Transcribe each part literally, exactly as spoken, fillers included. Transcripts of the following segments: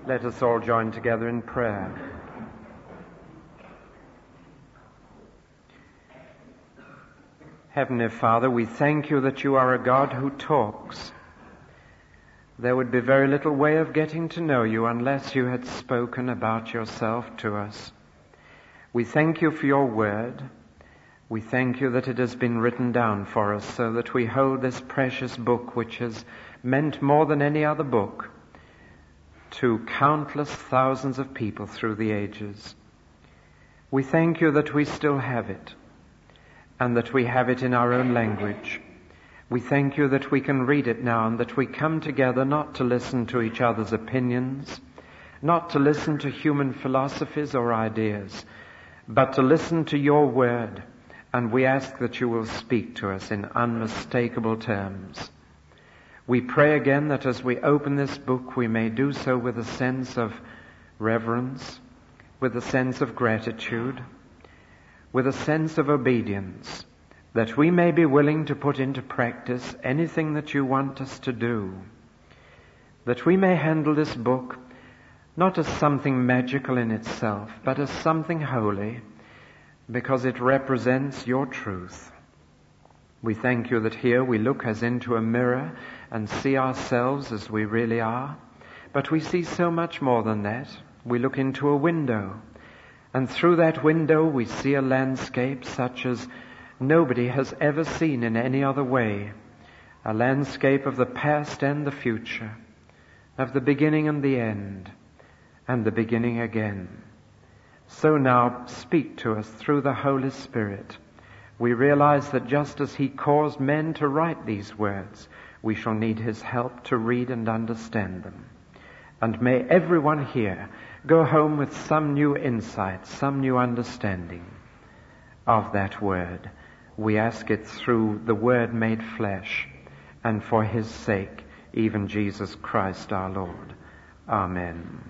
Let us all join together in prayer. Heavenly Father, we thank you that you are a God who talks. There would be very little way of getting to know you unless you had spoken about yourself to us. We thank you for your word. We thank you that it has been written down for us so that we hold this precious book, which has meant more than any other book to countless thousands of people through the ages. We thank you that we still have it, and that we have it in our own language. We thank you that we can read it now, and that we come together not to listen to each other's opinions, not to listen to human philosophies or ideas, but to listen to your word. And we ask that you will speak to us in unmistakable terms. We pray again that as we open this book, we may do so with a sense of reverence, with a sense of gratitude, with a sense of obedience, that we may be willing to put into practice anything that you want us to do, that we may handle this book not as something magical in itself, but as something holy, because it represents your truth. We thank you that here we look as into a mirror and see ourselves as we really are, but we see so much more than that. We look into a window, and through that window we see a landscape such as nobody has ever seen in any other way, a landscape of the past and the future, of the beginning and the end, and the beginning again. So now speak to us through the Holy Spirit. We realize that just as He caused men to write these words, we shall need His help to read and understand them. And may everyone here go home with some new insight, some new understanding of that word. We ask it through the Word made flesh, and for His sake, even Jesus Christ our Lord. Amen.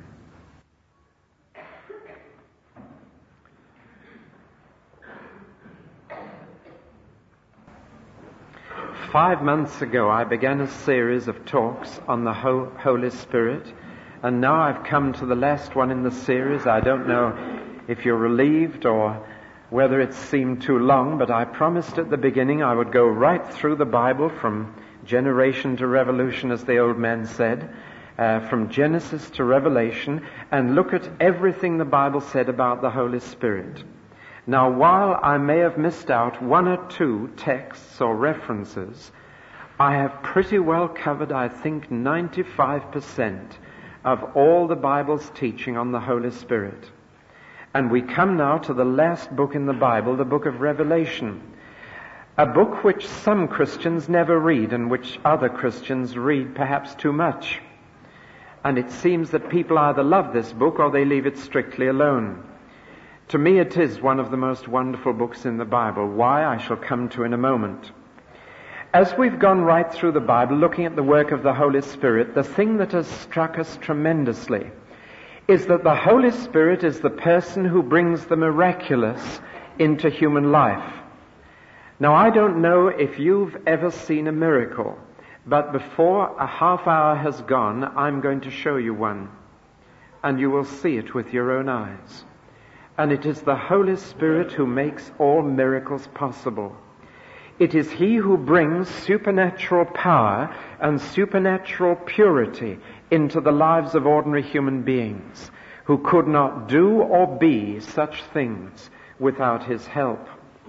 Five months ago, I began a series of talks on the Holy Spirit, and now I've come to the last one in the series. I don't know if you're relieved or whether it seemed too long, but I promised at the beginning I would go right through the Bible from generation to revolution, as the old man said, uh, from Genesis to Revelation, and look at everything the Bible said about the Holy Spirit. Now, while I may have missed out one or two texts or references, I have pretty well covered, I think, ninety-five percent of all the Bible's teaching on the Holy Spirit. And we come now to the last book in the Bible, the book of Revelation, a book which some Christians never read and which other Christians read perhaps too much. And it seems that people either love this book or they leave it strictly alone. To me, it is one of the most wonderful books in the Bible. Why, I shall come to in a moment. As we've gone right through the Bible, looking at the work of the Holy Spirit, the thing that has struck us tremendously is that the Holy Spirit is the person who brings the miraculous into human life. Now, I don't know if you've ever seen a miracle, but before a half hour has gone, I'm going to show you one, and you will see it with your own eyes. And it is the Holy Spirit who makes all miracles possible. It is He who brings supernatural power and supernatural purity into the lives of ordinary human beings who could not do or be such things without His help.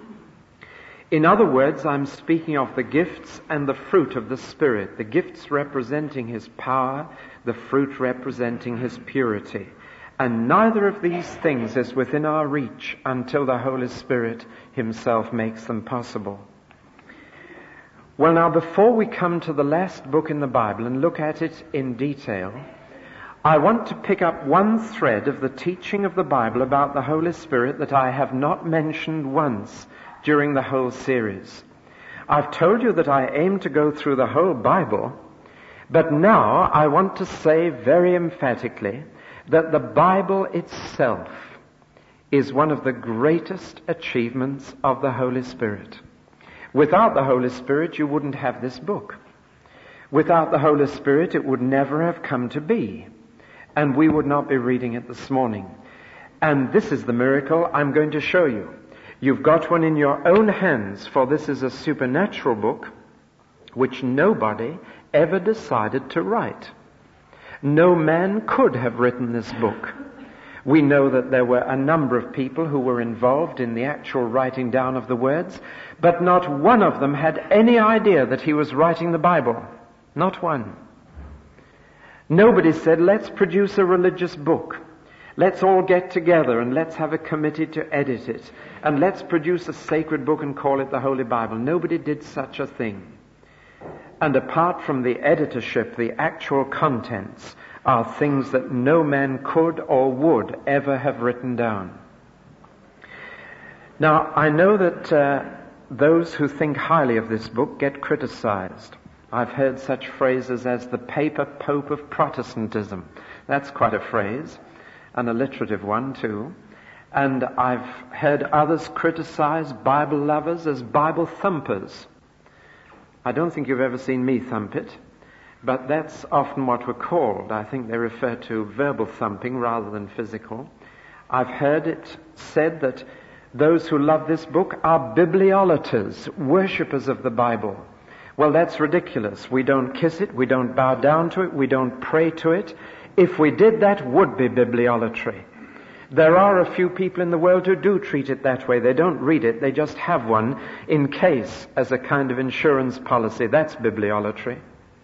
In other words, I'm speaking of the gifts and the fruit of the Spirit, the gifts representing His power, the fruit representing His purity. And neither of these things is within our reach until the Holy Spirit Himself makes them possible. Well, now, before we come to the last book in the Bible and look at it in detail, I want to pick up one thread of the teaching of the Bible about the Holy Spirit that I have not mentioned once during the whole series. I've told you that I aim to go through the whole Bible, but now I want to say very emphatically that the Bible itself is one of the greatest achievements of the Holy Spirit. Without the Holy Spirit, you wouldn't have this book. Without the Holy Spirit, it would never have come to be. and we would not be reading it this morning. And this is the miracle I'm going to show you. You've got one in your own hands, for this is a supernatural book which nobody ever decided to write. No man could have written this book. We know that there were a number of people who were involved in the actual writing down of the words, but not one of them had any idea that he was writing the Bible. Not one. Nobody said, let's produce a religious book. Let's all get together and let's have a committee to edit it. And let's produce a sacred book and call it the Holy Bible. Nobody did such a thing. And apart from the editorship, the actual contents are things that no man could or would ever have written down. Now, I know that uh, those who think highly of this book get criticized. I've heard such phrases as the paper pope of Protestantism. That's quite a phrase, and a alliterative one too. And I've heard others criticize Bible lovers as Bible thumpers. I don't think you've ever seen me thump it, but that's often what we're called. I think they refer to verbal thumping rather than physical. I've heard it said that those who love this book are bibliolaters, worshippers of the Bible. Well, that's ridiculous. We don't kiss it, we don't bow down to it, we don't pray to it. If we did, that would be bibliolatry. There are a few people in the world who do treat it that way. They don't read it, they just have one in case as a kind of insurance policy. That's bibliolatry.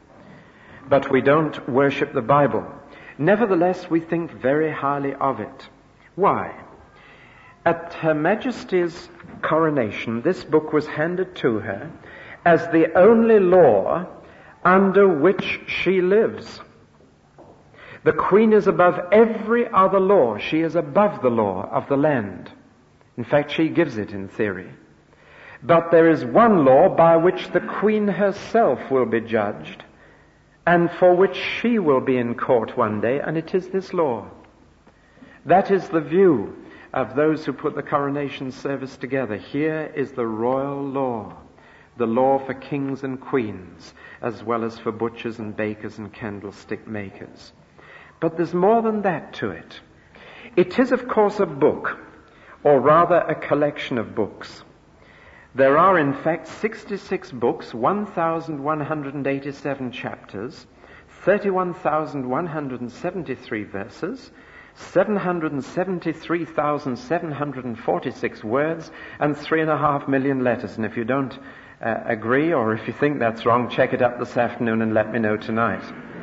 But we don't worship the Bible. Nevertheless, we think very highly of it. Why? At Her Majesty's coronation, this book was handed to her as the only law under which she lives. The Queen is above every other law. She is above the law of the land. In fact, she gives it in theory. But there is one law by which the Queen herself will be judged, and for which she will be in court one day, and it is this law. That is the view of those who put the coronation service together. Here is the royal law, the law for kings and queens, as well as for butchers and bakers and candlestick makers. But there's more than that to it. It is, of course, a book, or rather a collection of books. There are, in fact, sixty-six books, one thousand one hundred eighty-seven chapters, thirty-one thousand one hundred seventy-three verses, seven hundred seventy-three thousand seven hundred forty-six words, and three and a half million letters. And if you don't uh, agree, or if you think that's wrong, check it up this afternoon and let me know tonight.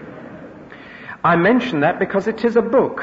I mention that because it is a book.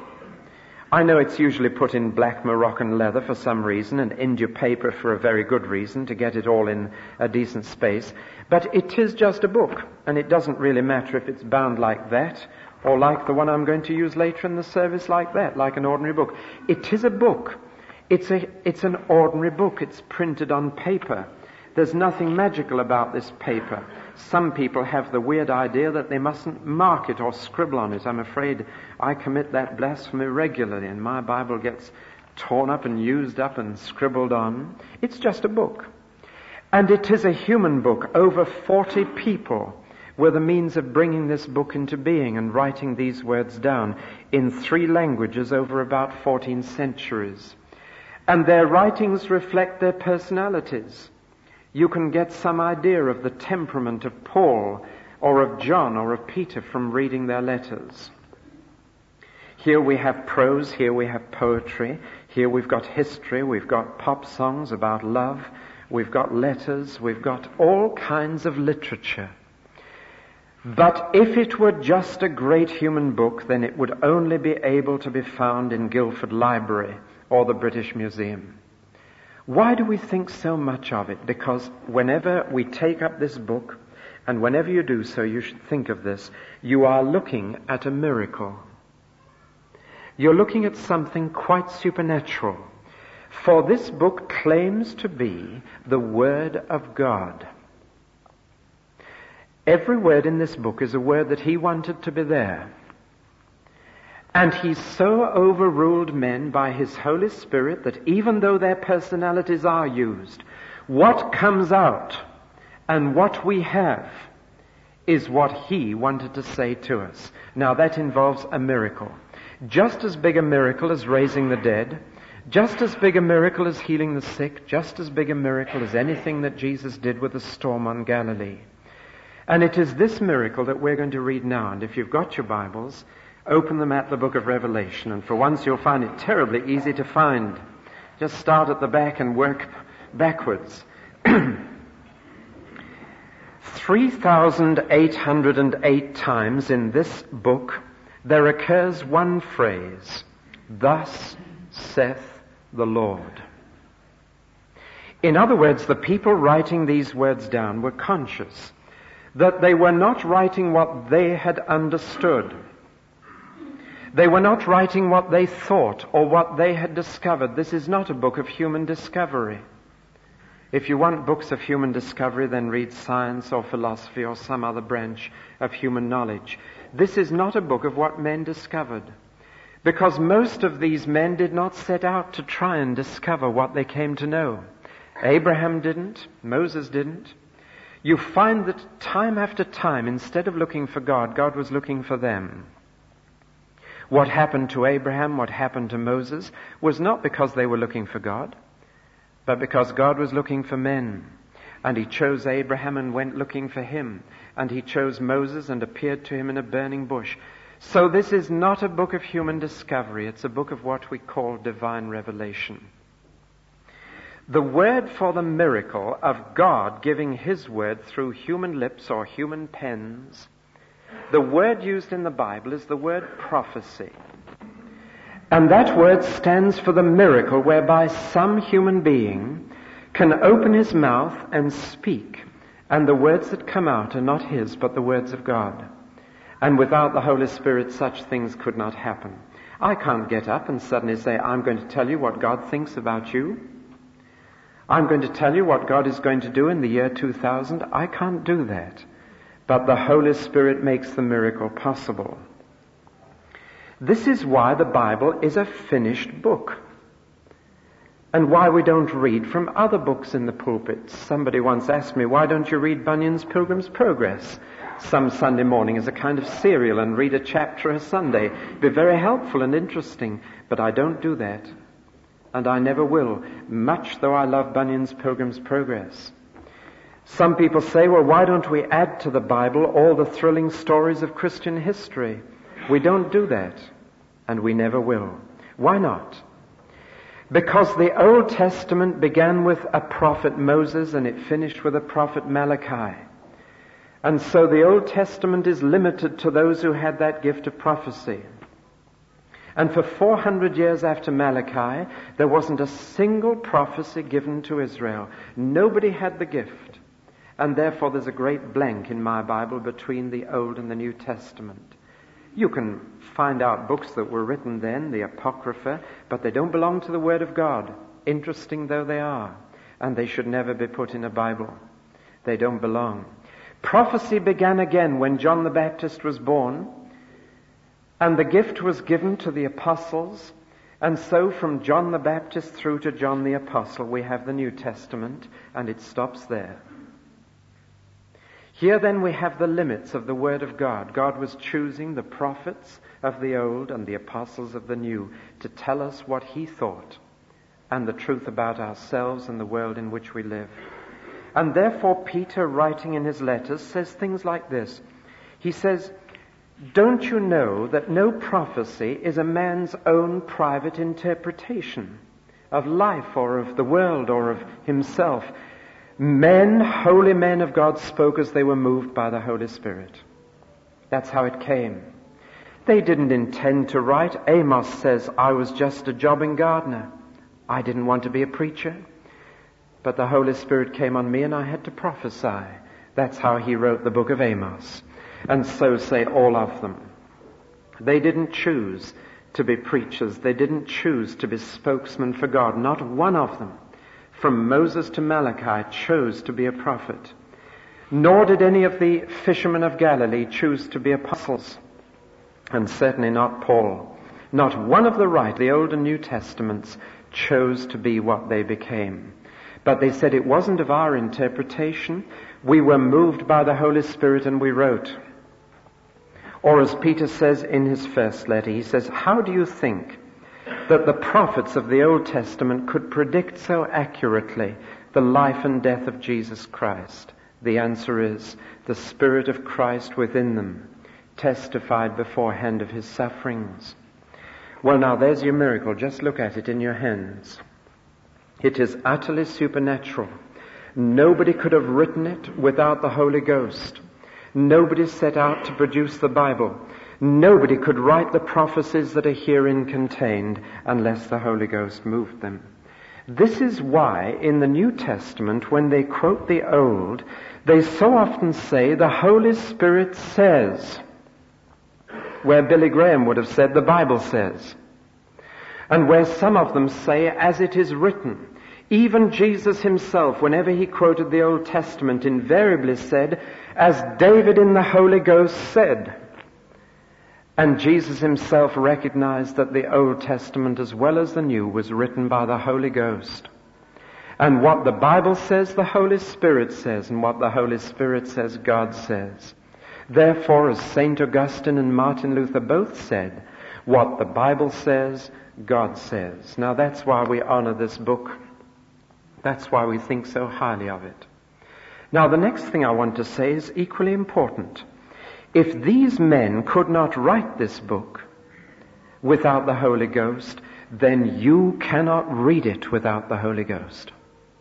I know it's usually put in black Moroccan leather for some reason and India paper for a very good reason, to get it all in a decent space. But it is just a book, and it doesn't really matter if it's bound like that or like the one I'm going to use later in the service like that, like an ordinary book. It is a book. It's a, it's an ordinary book. It's printed on paper. There's nothing magical about this paper. Some people have the weird idea that they mustn't mark it or scribble on it. I'm afraid I commit that blasphemy regularly, and my Bible gets torn up and used up and scribbled on. It's just a book. And it is a human book. Over forty people were the means of bringing this book into being and writing these words down in three languages over about fourteen centuries. And their writings reflect their personalities. You can get some idea of the temperament of Paul or of John or of Peter from reading their letters. Here we have prose, here we have poetry, here we've got history, we've got pop songs about love, we've got letters, we've got all kinds of literature. But if it were just a great human book, then it would only be able to be found in Guildford Library or the British Museum. Why do we think so much of it? Because whenever we take up this book, and whenever you do so, you should think of this, you are looking at a miracle. You're looking at something quite supernatural. For this book claims to be the Word of God. Every word in this book is a word that He wanted to be there. And He so overruled men by His Holy Spirit that even though their personalities are used, what comes out and what we have is what he wanted to say to us. Now that involves a miracle. Just as big a miracle as raising the dead, just as big a miracle as healing the sick, just as big a miracle as anything that Jesus did with the storm on Galilee. And it is this miracle that we're going to read now. And if you've got your Bibles, open them at the book of Revelation. And for once you'll find it terribly easy to find. Just start at the back and work backwards. three thousand eight hundred eight times in this book there occurs one phrase, "Thus saith the Lord." In other words, the people writing these words down were conscious that they were not writing what they had understood. They were not writing what they thought or what they had discovered. This is not a book of human discovery. If you want books of human discovery, then read science or philosophy or some other branch of human knowledge. This is not a book of what men discovered, because most of these men did not set out to try and discover what they came to know. Abraham didn't. Moses didn't. You find that time after time, instead of looking for God, God was looking for them. What happened to Abraham, what happened to Moses, was not because they were looking for God, but because God was looking for men. And he chose Abraham and went looking for him. And he chose Moses and appeared to him in a burning bush. So this is not a book of human discovery. It's a book of what we call divine revelation. The word for the miracle of God giving his word through human lips or human pens, the word used in the Bible is the word prophecy. And that word stands for the miracle whereby some human being can open his mouth and speak, and the words that come out are not his, but the words of God. And without the Holy Spirit, such things could not happen. I can't get up and suddenly say, I'm going to tell you what God thinks about you. I'm going to tell you what God is going to do in the year two thousand. I can't do that. But the Holy Spirit makes the miracle possible. This is why the Bible is a finished book, and why we don't read from other books in the pulpit. Somebody once asked me, why don't you read Bunyan's Pilgrim's Progress some Sunday morning as a kind of serial and read a chapter a Sunday? It'd be very helpful and interesting, but I don't do that, and I never will, much though I love Bunyan's Pilgrim's Progress. Some people say, well, why don't we add to the Bible all the thrilling stories of Christian history? We don't do that, and we never will. Why not? Because the Old Testament began with a prophet Moses and it finished with a prophet Malachi. And so the Old Testament is limited to those who had that gift of prophecy. And for four hundred years after Malachi, there wasn't a single prophecy given to Israel. Nobody had the gift. And therefore there's a great blank in my Bible between the Old and the New Testament. You can find out books that were written then, the Apocrypha, but they don't belong to the Word of God, interesting though they are. And they should never be put in a Bible. They don't belong. Prophecy began again when John the Baptist was born, and the gift was given to the apostles. And so from John the Baptist through to John the Apostle, we have the New Testament, and it stops there. Here then we have the limits of the Word of God. God was choosing the prophets of the Old and the apostles of the New to tell us what he thought and the truth about ourselves and the world in which we live. And therefore Peter, writing in his letters, says things like this. He says, don't you know that no prophecy is a man's own private interpretation of life or of the world or of himself? Men, holy men of God, spoke as they were moved by the Holy Spirit. That's how it came. They didn't intend to write. Amos says, I was just a jobbing gardener. I didn't want to be a preacher. But the Holy Spirit came on me and I had to prophesy. That's how he wrote the book of Amos. And so say all of them. They didn't choose to be preachers. They didn't choose to be spokesmen for God. Not one of them, from Moses to Malachi, chose to be a prophet. Nor did any of the fishermen of Galilee choose to be apostles. And certainly not Paul. Not one of the right, the Old and New Testaments, chose to be what they became. But But they said it wasn't of our interpretation. We were moved by the Holy Spirit and we wrote. Or as Peter says in his first letter, he says, how do you think that the prophets of the Old Testament could predict so accurately the life and death of Jesus Christ? The answer is, the Spirit of Christ within them testified beforehand of his sufferings. Well, now there's your miracle. Just look at it in your hands. It is utterly supernatural. Nobody could have written it without the Holy Ghost. Nobody set out to produce the Bible. Nobody could write the prophecies that are herein contained unless the Holy Ghost moved them. This is why in the New Testament, when they quote the Old, they so often say, the Holy Spirit says, where Billy Graham would have said, the Bible says. And where some of them say, as it is written. Even Jesus himself, whenever he quoted the Old Testament, invariably said, as David in the Holy Ghost said. And Jesus himself recognized that the Old Testament as well as the New was written by the Holy Ghost. And what the Bible says, the Holy Spirit says, and what the Holy Spirit says, God says. Therefore, as Saint Augustine and Martin Luther both said, what the Bible says, God says. Now that's why we honor this book. That's why we think so highly of it. Now the next thing I want to say is equally important. If these men could not write this book without the Holy Ghost, then you cannot read it without the Holy Ghost.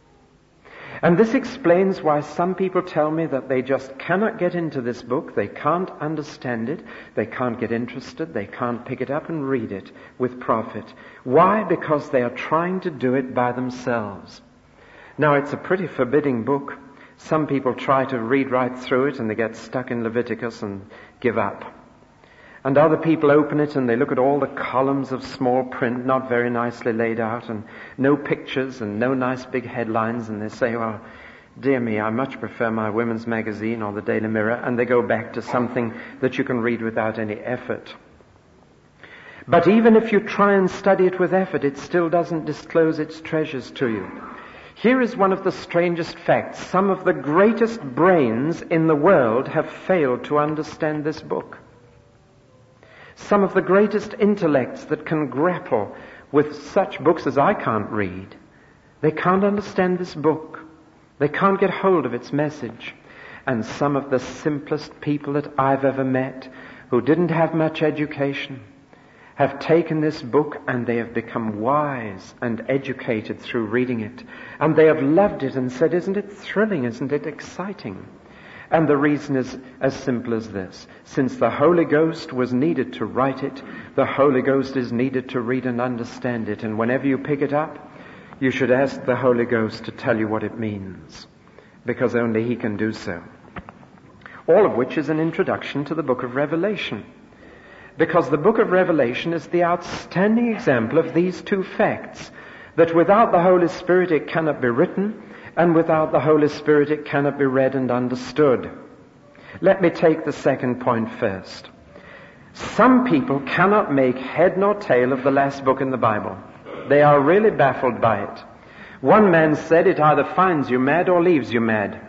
And this explains why some people tell me that they just cannot get into this book, they can't understand it, they can't get interested, they can't pick it up and read it with profit. Why? Because they are trying to do it by themselves. Now it's a pretty forbidding book. Some people try to read right through it and they get stuck in Leviticus and give up. And other people open it and they look at all the columns of small print, not very nicely laid out, and no pictures and no nice big headlines, and they say, well, dear me, I much prefer my women's magazine or the Daily Mirror, and they go back to something that you can read without any effort. But even if you try and study it with effort, it still doesn't disclose its treasures to you. Here is one of the strangest facts. Some of the greatest brains in the world have failed to understand this book. Some of the greatest intellects that can grapple with such books as I can't read, they can't understand this book. They can't get hold of its message. And some of the simplest people that I've ever met, who didn't have much education, have taken this book and they have become wise and educated through reading it. And they have loved it and said, isn't it thrilling, isn't it exciting? And the reason is as simple as this. Since the Holy Ghost was needed to write it, the Holy Ghost is needed to read and understand it. And whenever you pick it up, you should ask the Holy Ghost to tell you what it means, because only He can do so. All of which is an introduction to the book of Revelation. Because the book of Revelation is the outstanding example of these two facts, that without the Holy Spirit it cannot be written, and without the Holy Spirit it cannot be read and understood. Let me take the second point first. Some people cannot make head nor tail of the last book in the Bible. They are really baffled by it. One man said it either finds you mad or leaves you mad.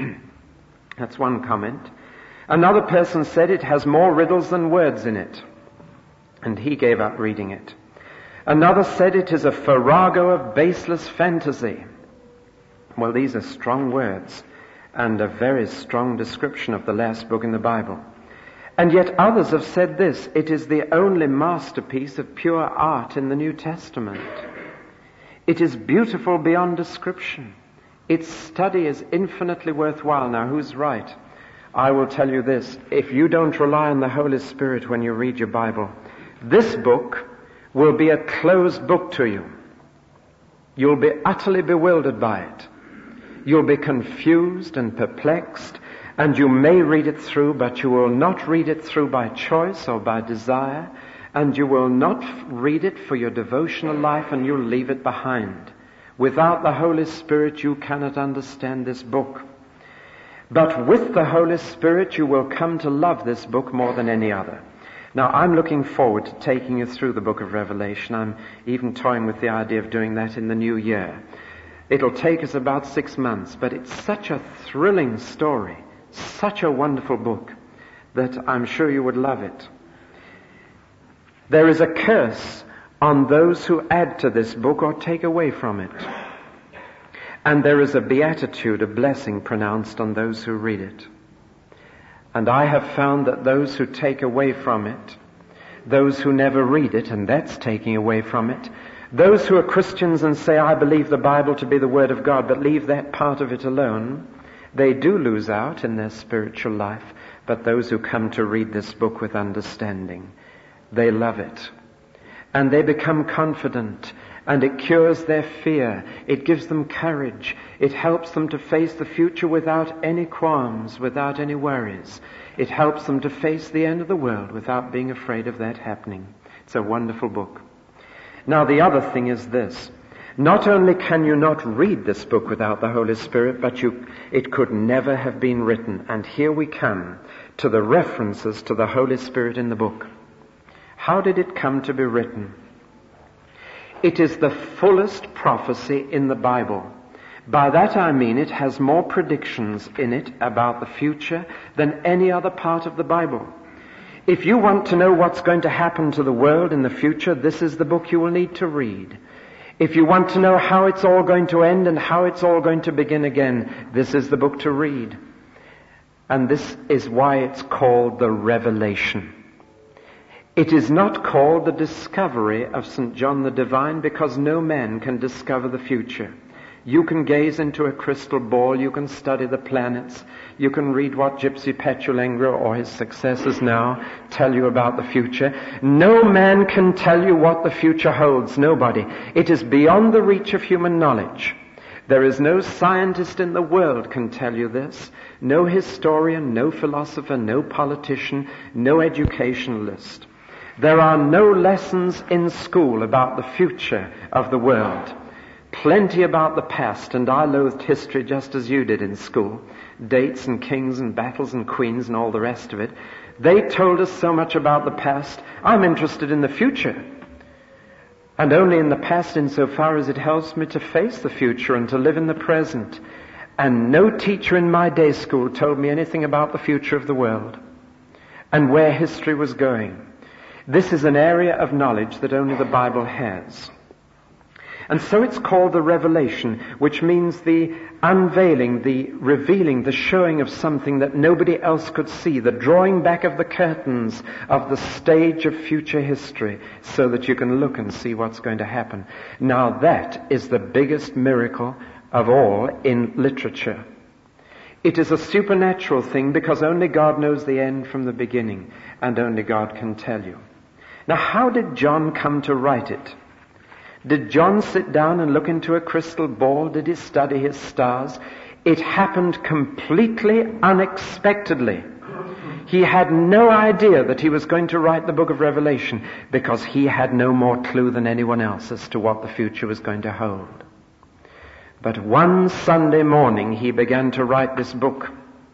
That's one comment. Another person said it has more riddles than words in it, and he gave up reading it. Another said it is a farrago of baseless fantasy. Well, these are strong words and a very strong description of the last book in the Bible. And yet others have said this: it is the only masterpiece of pure art in the New Testament. It is beautiful beyond description. Its study is infinitely worthwhile. Now, who's right? I will tell you this: if you don't rely on the Holy Spirit when you read your Bible, this book will be a closed book to you. You'll be utterly bewildered by it. You'll be confused and perplexed, and you may read it through, but you will not read it through by choice or by desire, and you will not read it for your devotional life, and you'll leave it behind. Without the Holy Spirit, you cannot understand this book. But with the Holy Spirit, you will come to love this book more than any other. Now, I'm looking forward to taking you through the book of Revelation. I'm even toying with the idea of doing that in the new year. It'll take us about six months, but it's such a thrilling story, such a wonderful book, that I'm sure you would love it. There is a curse on those who add to this book or take away from it. And there is a beatitude, a blessing pronounced on those who read it. And I have found that those who take away from it, those who never read it, and that's taking away from it, those who are Christians and say, I believe the Bible to be the Word of God, but leave that part of it alone, they do lose out in their spiritual life. But those who come to read this book with understanding, they love it. And they become confident, and it cures their fear. It gives them courage. It helps them to face the future without any qualms, without any worries. It helps them to face the end of the world without being afraid of that happening. It's a wonderful book. Now, the other thing is this. Not only can you not read this book without the Holy Spirit, but you, it could never have been written. And here we come to the references to the Holy Spirit in the book. How did it come to be written? It is the fullest prophecy in the Bible. By that I mean it has more predictions in it about the future than any other part of the Bible. If you want to know what's going to happen to the world in the future, this is the book you will need to read. If you want to know how it's all going to end and how it's all going to begin again, this is the book to read. And this is why it's called the Revelation. It is not called the discovery of Saint John the Divine, because no man can discover the future. You can gaze into a crystal ball, you can study the planets, you can read what Gypsy Petulengro or his successors now tell you about the future. No man can tell you what the future holds, nobody. It is beyond the reach of human knowledge. There is no scientist in the world can tell you this. No historian, no philosopher, no politician, no educationalist. There are no lessons in school about the future of the world. Plenty about the past, and I loathed history just as you did in school. Dates and kings and battles and queens and all the rest of it. They told us so much about the past. I'm interested in the future. And only in the past insofar as it helps me to face the future and to live in the present. And no teacher in my day school told me anything about the future of the world and where history was going. This is an area of knowledge that only the Bible has. And so it's called the Revelation, which means the unveiling, the revealing, the showing of something that nobody else could see, the drawing back of the curtains of the stage of future history so that you can look and see what's going to happen. Now that is the biggest miracle of all in literature. It is a supernatural thing because only God knows the end from the beginning, and only God can tell you. Now, how did John come to write it? Did John sit down and look into a crystal ball? Did he study his stars? It happened completely unexpectedly. He had no idea that he was going to write the book of Revelation because he had no more clue than anyone else as to what the future was going to hold. But one Sunday morning he began to write this book.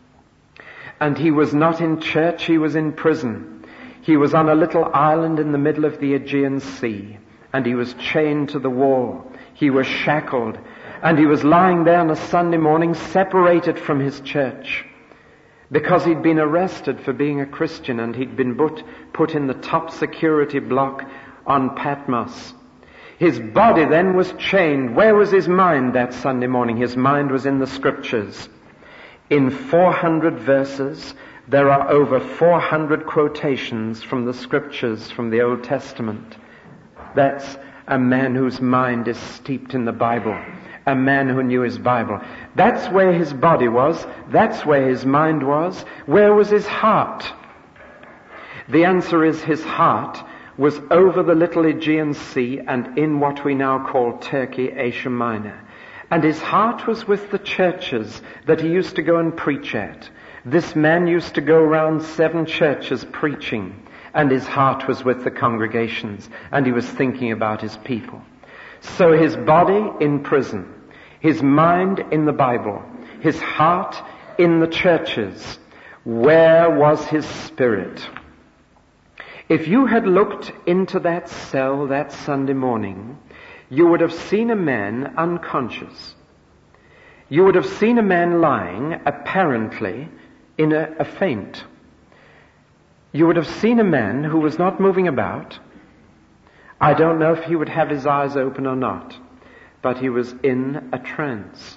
And he was not in church, he was in prison. He was on a little island in the middle of the Aegean Sea. And he was chained to the wall. He was shackled. And he was lying there on a Sunday morning separated from his church. Because he'd been arrested for being a Christian and he'd been put, put in the top security block on Patmos. His body then was chained. Where was his mind that Sunday morning? His mind was in the Scriptures. In four hundred verses, there are over four hundred quotations from the Scriptures from the Old Testament. That's a man whose mind is steeped in the Bible. A man who knew his Bible. That's where his body was. That's where his mind was. Where was his heart? The answer is his heart was over the little Aegean Sea and in what we now call Turkey, Asia Minor. And his heart was with the churches that he used to go and preach at. This man used to go around seven churches preaching. And his heart was with the congregations, and he was thinking about his people. So his body in prison, his mind in the Bible, his heart in the churches. Where was his spirit? If you had looked into that cell that Sunday morning, you would have seen a man unconscious, you would have seen a man lying, apparently, in a, a faint. You would have seen a man who was not moving about. I don't know if he would have his eyes open or not, but he was in a trance.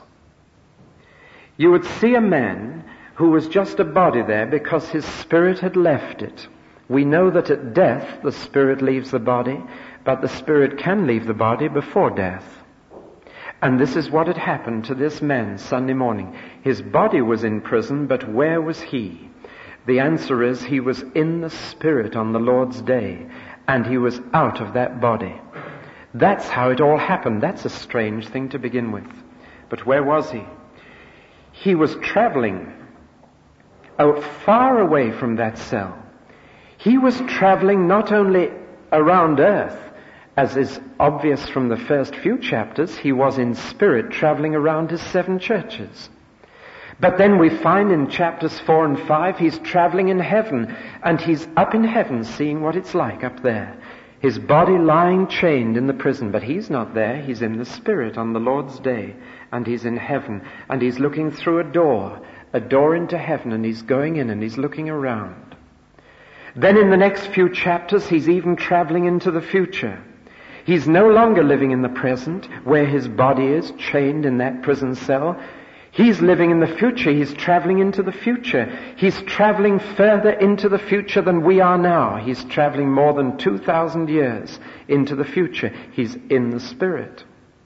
You would see a man who was just a body there because his spirit had left it. We know that at death the spirit leaves the body, but the spirit can leave the body before death. And this is what had happened to this man Sunday morning. His body was in prison, but where was he? The answer is he was in the spirit on the Lord's day, and he was out of that body. That's how it all happened. That's a strange thing to begin with. But where was he? He was traveling out far away from that cell. He was traveling not only around earth, as is obvious from the first few chapters, he was in spirit traveling around his seven churches. But then we find in chapters four and five, he's traveling in heaven, and he's up in heaven seeing what it's like up there. His body lying chained in the prison, but he's not there. He's in the spirit on the Lord's day, and he's in heaven, and he's looking through a door, a door into heaven, and he's going in and he's looking around. Then in the next few chapters, he's even traveling into the future. He's no longer living in the present, where his body is chained in that prison cell. He's living in the future. He's traveling into the future. He's traveling further into the future than we are now. He's traveling more than two thousand years into the future. He's in the Spirit.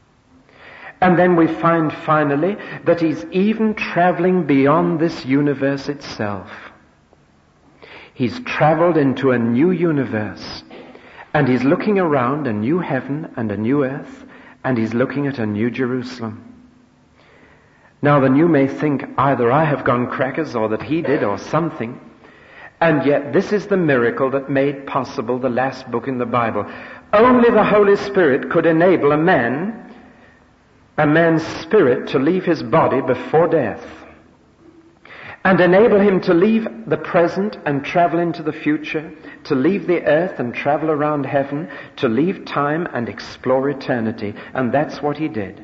And then we find finally that he's even traveling beyond this universe itself. He's traveled into a new universe. And he's looking around a new heaven and a new earth. And he's looking at a new Jerusalem. Now then you may think either I have gone crackers or that he did or something. And yet this is the miracle that made possible the last book in the Bible. Only the Holy Spirit could enable a man, a man's spirit, to leave his body before death. And enable him to leave the present and travel into the future, to leave the earth and travel around heaven, to leave time and explore eternity. And that's what he did.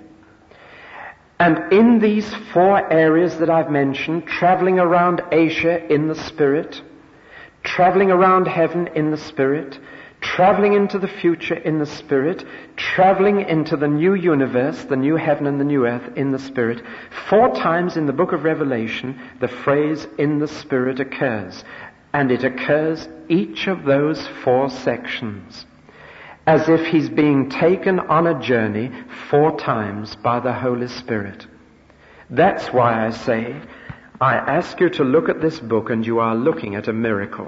And in these four areas that I've mentioned, traveling around Asia in the Spirit, traveling around heaven in the Spirit, traveling into the future in the Spirit, traveling into the new universe, the new heaven and the new earth in the Spirit, four times in the book of Revelation, the phrase "in the Spirit" occurs. And it occurs each of those four sections, as if he's being taken on a journey four times by the Holy Spirit. That's why I say, I ask you to look at this book, and you are looking at a miracle.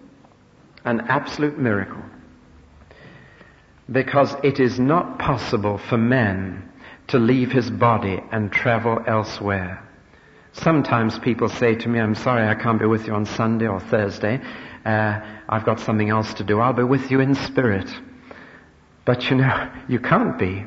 An absolute miracle. Because it is not possible for man to leave his body and travel elsewhere. Sometimes people say to me, I'm sorry I can't be with you on Sunday or Thursday. Uh, I've got something else to do. I'll be with you in spirit. But you know, you can't be.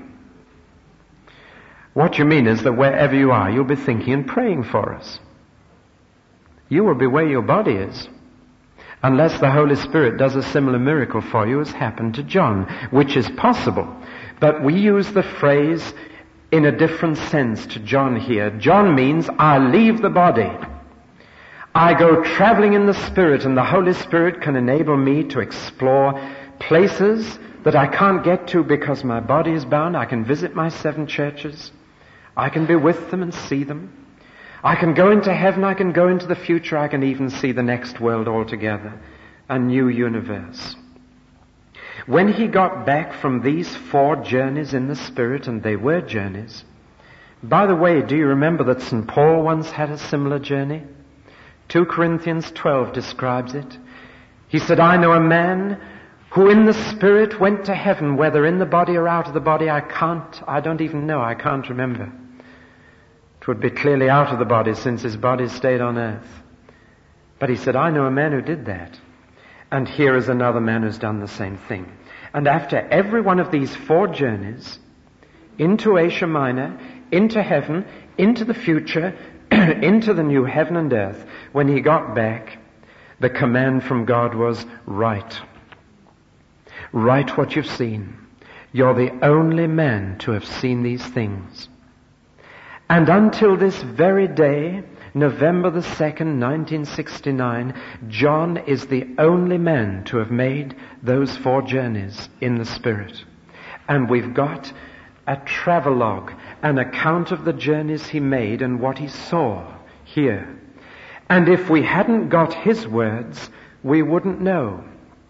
What you mean is that wherever you are, you'll be thinking and praying for us. You will be where your body is. Unless the Holy Spirit does a similar miracle for you as happened to John, which is possible. But we use the phrase in a different sense to John here. John means, I leave the body. I go traveling in the Spirit, and the Holy Spirit can enable me to explore places that I can't get to because my body is bound. I can visit my seven churches. I can be with them and see them. I can go into heaven. I can go into the future. I can even see the next world altogether. A new universe. When he got back from these four journeys in the Spirit, and they were journeys. By the way, do you remember that Saint Paul once had a similar journey? Second Corinthians twelve describes it. He said, I know a man who in the Spirit went to heaven, whether in the body or out of the body, I can't, I don't even know, I can't remember. It would be clearly out of the body, since his body stayed on earth. But he said, I know a man who did that. And here is another man who's done the same thing. And after every one of these four journeys, into Asia Minor, into heaven, into the future, into the new heaven and earth, when he got back, the command from God was, write. Write what you've seen. You're the only man to have seen these things. And until this very day, November the second, nineteen sixty-nine, John is the only man to have made those four journeys in the Spirit. And we've got a travelogue, an account of the journeys he made and what he saw here. And if we hadn't got his words, we wouldn't know.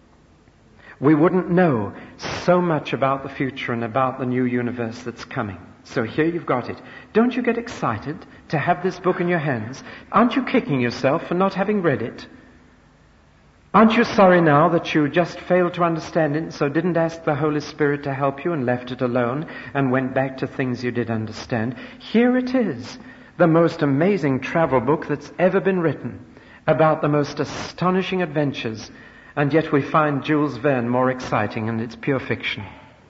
We wouldn't know so much about the future and about the new universe that's coming. So here you've got it. Don't you get excited to have this book in your hands? Aren't you kicking yourself for not having read it? Aren't you sorry now that you just failed to understand it, so didn't ask the Holy Spirit to help you and left it alone and went back to things you did understand? Here it is, the most amazing travel book that's ever been written about the most astonishing adventures, and yet we find Jules Verne more exciting, and it's pure fiction.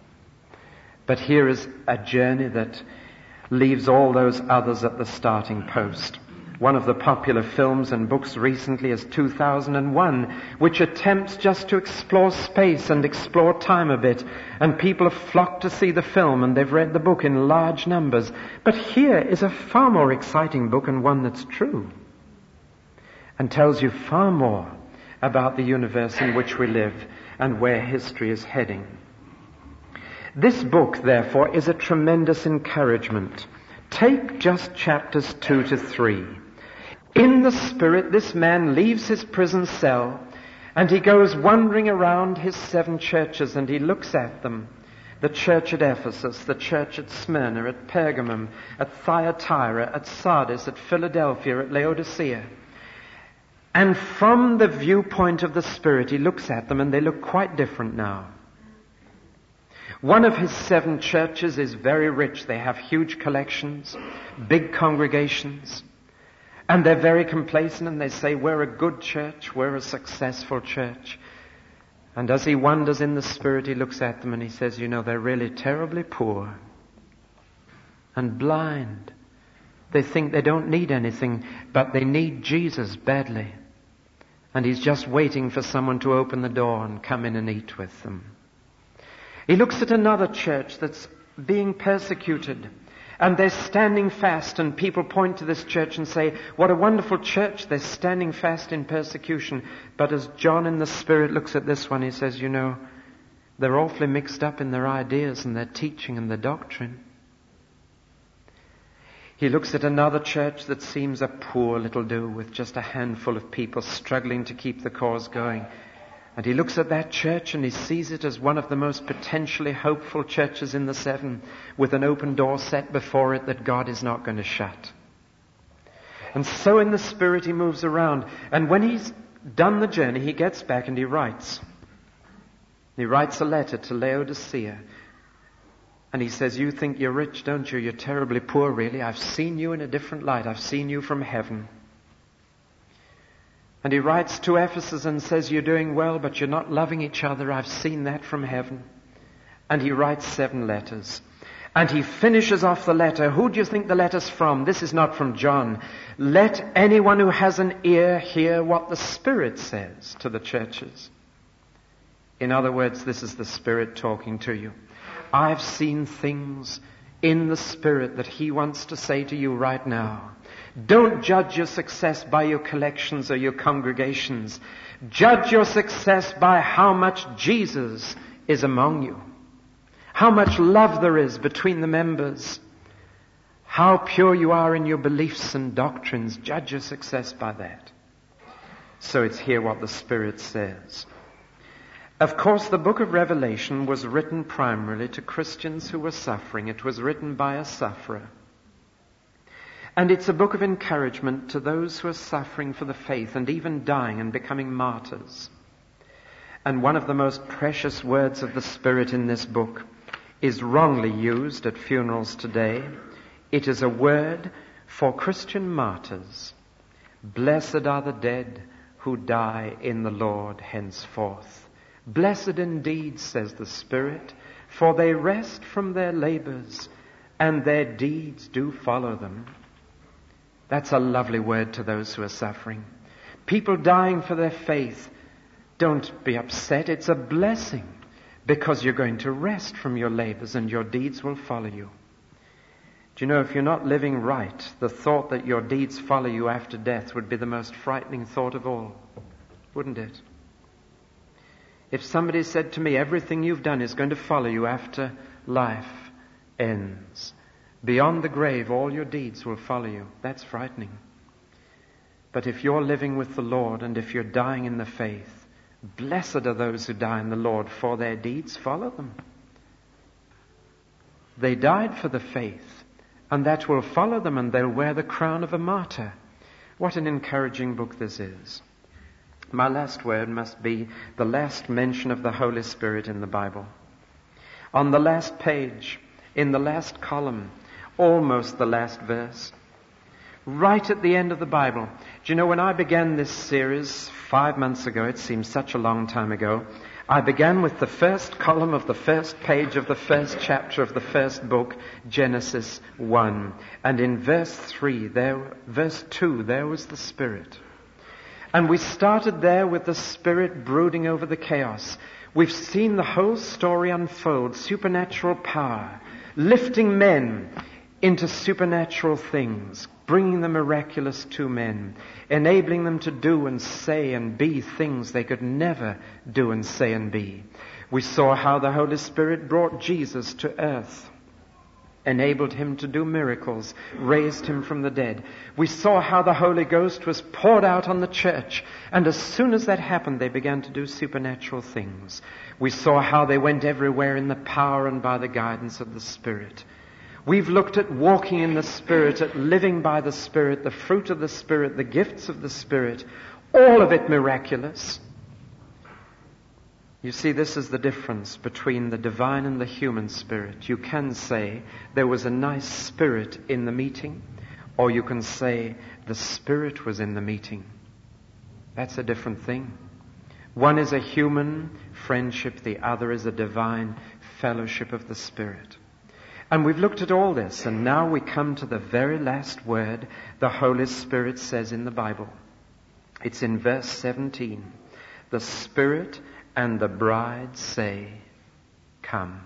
But here is a journey that leaves all those others at the starting post. One of the popular films and books recently is two thousand one, which attempts just to explore space and explore time a bit. And people have flocked to see the film and they've read the book in large numbers. But here is a far more exciting book, and one that's true, and tells you far more about the universe in which we live and where history is heading. This book, therefore, is a tremendous encouragement. Take just chapters two to three. In the Spirit, this man leaves his prison cell and he goes wandering around his seven churches and he looks at them. The church at Ephesus, the church at Smyrna, at Pergamum, at Thyatira, at Sardis, at Philadelphia, at Laodicea. And from the viewpoint of the Spirit, he looks at them and they look quite different now. One of his seven churches is very rich. They have huge collections, big congregations, and they're very complacent and they say, we're a good church, we're a successful church. And as he wanders in the Spirit, he looks at them and he says, you know, they're really terribly poor and blind. They think they don't need anything, but they need Jesus badly. And he's just waiting for someone to open the door and come in and eat with them. He looks at another church that's being persecuted, and they're standing fast, and people point to this church and say, what a wonderful church, they're standing fast in persecution. But as John in the Spirit looks at this one, he says, you know, they're awfully mixed up in their ideas and their teaching and their doctrine. He looks at another church that seems a poor little do with just a handful of people struggling to keep the cause going. And he looks at that church and he sees it as one of the most potentially hopeful churches in the seven, with an open door set before it that God is not going to shut. And so in the Spirit he moves around. And when he's done the journey, he gets back and he writes. He writes a letter to Laodicea. And he says, you think you're rich, don't you? You're terribly poor, really. I've seen you in a different light. I've seen you from heaven. And he writes to Ephesus and says, you're doing well, but you're not loving each other. I've seen that from heaven. And he writes seven letters. And he finishes off the letter. Who do you think the letter's from? This is not from John. Let anyone who has an ear hear what the Spirit says to the churches. In other words, this is the Spirit talking to you. I've seen things in the Spirit that he wants to say to you right now. Don't judge your success by your collections or your congregations. Judge your success by how much Jesus is among you. How much love there is between the members. How pure you are in your beliefs and doctrines. Judge your success by that. So it's here what the Spirit says. Of course, the book of Revelation was written primarily to Christians who were suffering. It was written by a sufferer. And it's a book of encouragement to those who are suffering for the faith and even dying and becoming martyrs. And one of the most precious words of the Spirit in this book is wrongly used at funerals today. It is a word for Christian martyrs. Blessed are the dead who die in the Lord henceforth. Blessed indeed, says the Spirit, for they rest from their labors, and their deeds do follow them. That's a lovely word to those who are suffering. People dying for their faith, don't be upset. It's a blessing, because you're going to rest from your labors and your deeds will follow you. Do you know, if you're not living right, the thought that your deeds follow you after death would be the most frightening thought of all, wouldn't it? If somebody said to me, everything you've done is going to follow you after life ends. Beyond the grave, all your deeds will follow you. That's frightening. But if you're living with the Lord and if you're dying in the faith, blessed are those who die in the Lord, for their deeds follow them. They died for the faith, and that will follow them, and they'll wear the crown of a martyr. What an encouraging book this is. My last word must be the last mention of the Holy Spirit in the Bible. On the last page, in the last column, almost the last verse, right at the end of the Bible. Do you know, when I began this series five months ago, it seems such a long time ago, I began with the first column of the first page of the first chapter of the first book, Genesis one. And in verse three, there, verse two, there was the Spirit. And we started there with the Spirit brooding over the chaos. We've seen the whole story unfold, supernatural power, lifting men into supernatural things, bringing the miraculous to men, enabling them to do and say and be things they could never do and say and be. We saw how the Holy Spirit brought Jesus to earth, enabled him to do miracles, raised him from the dead. We saw how the Holy Ghost was poured out on the church, and as soon as that happened, they began to do supernatural things. We saw how they went everywhere in the power and by the guidance of the Spirit. We've looked at walking in the Spirit, at living by the Spirit, the fruit of the Spirit, the gifts of the Spirit, all of it miraculous. You see, this is the difference between the divine and the human spirit. You can say there was a nice spirit in the meeting, or you can say the Spirit was in the meeting. That's a different thing. One is a human friendship, the other is a divine fellowship of the Spirit. And we've looked at all this, and now we come to the very last word the Holy Spirit says in the Bible. It's in verse seventeen. The Spirit and the bride say, come.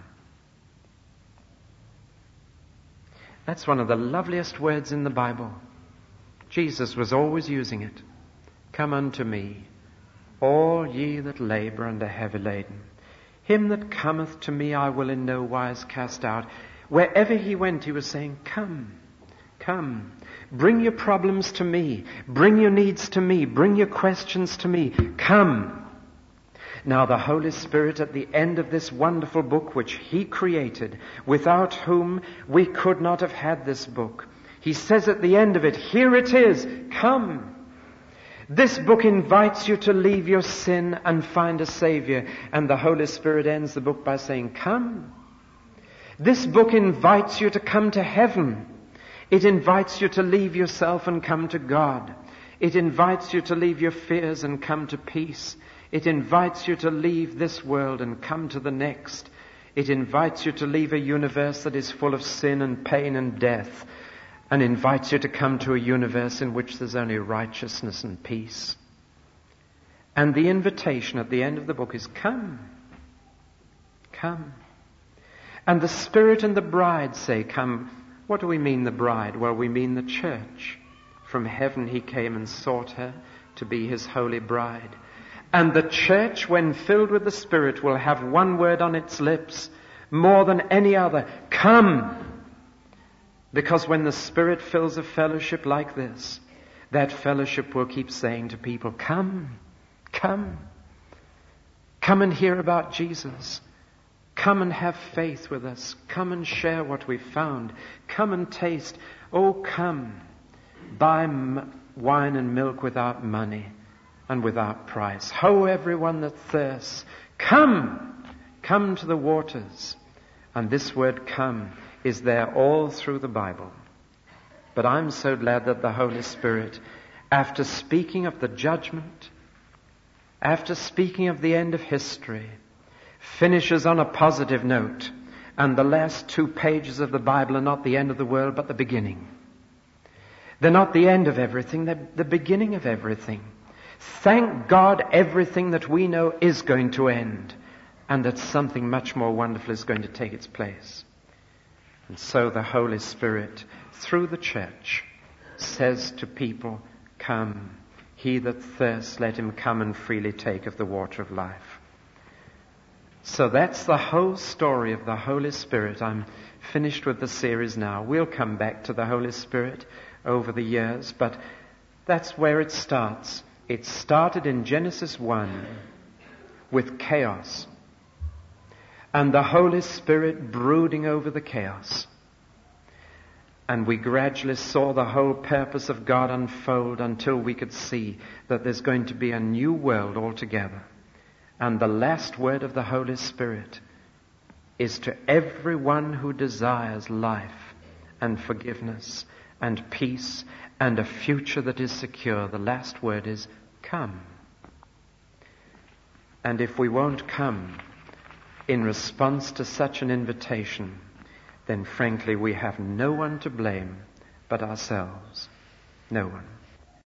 That's one of the loveliest words in the Bible. Jesus was always using it. Come unto me, all ye that labor and are heavy laden. Him that cometh to me I will in no wise cast out. Wherever he went, he was saying, come, come. Bring your problems to me. Bring your needs to me. Bring your questions to me. Come. Now the Holy Spirit at the end of this wonderful book which he created, without whom we could not have had this book, he says at the end of it, here it is, come. This book invites you to leave your sin and find a Savior. And the Holy Spirit ends the book by saying, come. This book invites you to come to heaven. It invites you to leave yourself and come to God. It invites you to leave your fears and come to peace. It invites you to leave this world and come to the next. It invites you to leave a universe that is full of sin and pain and death, and invites you to come to a universe in which there's only righteousness and peace. And the invitation at the end of the book is, come, come. And the Spirit and the bride say, come. What do we mean, the bride? Well, we mean the church. From heaven he came and sought her to be his holy bride. And the church, when filled with the Spirit, will have one word on its lips more than any other, come. Because when the Spirit fills a fellowship like this, that fellowship will keep saying to people, come, come. Come and hear about Jesus. Come and have faith with us. Come and share what we've found. Come and taste. Oh, come. Buy m- wine and milk without money and without price. Ho, everyone that thirsts, come. Come to the waters. And this word come is there all through the Bible. But I'm so glad that the Holy Spirit, after speaking of the judgment, after speaking of the end of history, finishes on a positive note. And the last two pages of the Bible are not the end of the world, but the beginning. They're not the end of everything, they're the beginning of everything. Thank God everything that we know is going to end, and that something much more wonderful is going to take its place. And so the Holy Spirit, through the church, says to people, come, he that thirsts, let him come and freely take of the water of life. So that's the whole story of the Holy Spirit. I'm finished with the series now. We'll come back to the Holy Spirit over the years, but that's where it starts. It started in Genesis one with chaos, and the Holy Spirit brooding over the chaos. And we gradually saw the whole purpose of God unfold until we could see that there's going to be a new world altogether. And the last word of the Holy Spirit is to everyone who desires life and forgiveness and peace and a future that is secure. The last word is, come. And if we won't come in response to such an invitation, then frankly we have no one to blame but ourselves. No one.